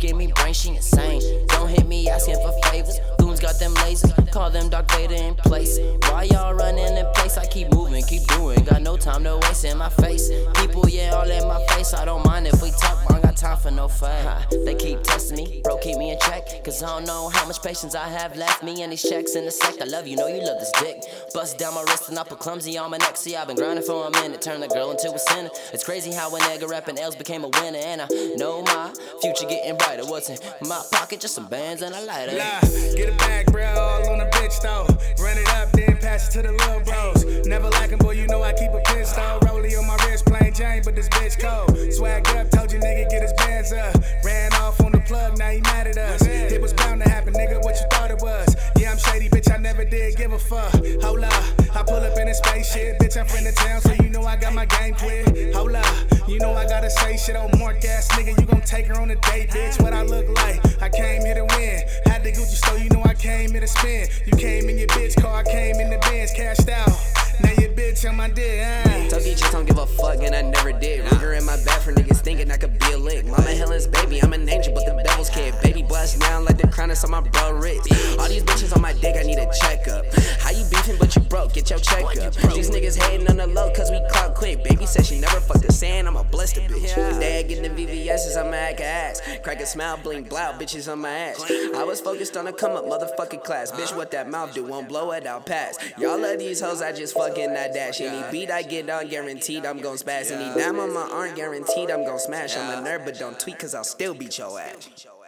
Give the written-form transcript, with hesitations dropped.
give me brain, she insane. Don't hit me asking for favors. Goons got them lasers, call them Darth Vader in place. Why y'all running in place? I keep moving, keep doing. Got no time to waste in my face. People, yeah, all in my face. I don't mind if we talk, I ain't got time for no fight. They keep testing me, bro, keep me in check. Cause I don't know how much patience I have left. Me and these checks in the sec. I love you, know you love this dick. Bust down my wrist and I put clumsy on my neck. See, I've been grinding for a minute, turn the girl into a sinner. It's crazy how a nigga rapping L's became a winner. And I know my future getting brighter. What's in my pocket? Just some bands and a lighter. Get a bag, bro, all on a bitch though. Run it up, then pass it to the little bros. Never lacking, boy, you know I keep a pistol. Rollie on my wrist, plain Jane, but this bitch cold. Swag up, told you nigga get his bands up. Ran off on the plug, now he mad at us. It was bound to happen, nigga, what you thought it was? Yeah, I'm shady, bitch, I never did give a fuck. Hold up, I pull up in a spaceship, bitch, I'm from the town, so you know I got my game clear. Hold up, you know I gotta say shit on Mark ass nigga, you gon' take her on a date, bitch. What I look like? I came here to win. Had the Gucci store, you know I came here to spin. You came in your bitch car, I came in the Benz, cashed out. Now your bitch on my dick, Told you just don't give a fuck and I never did. Ringer in my bed for niggas thinking I could be a lick. Mama Helen's baby, I'm an angel, but the devil's kid. Baby bust down like the crown is on my bro Ritz. All these bitches on my dick, I need a checkup. How you beefing but you broke, get your checkup. These niggas hating on the low cause we caught quick. Baby said she never fucked the sand, I'ma bless the bitch. Dad getting the VVS's, I'ma act a ass. Crack a smile, blink, blow, bitches on my ass. I was focused on a come up motherfucking class. Bitch, what that mouth do, won't blow it out pass. Y'all love these hoes, I just fucking that dash. Any beat I get on, guaranteed I'm gon' spaz. Any dime on my arm, guaranteed I'm gon' smash. I'm a nerd, but don't tweet cause I'll still beat your ass.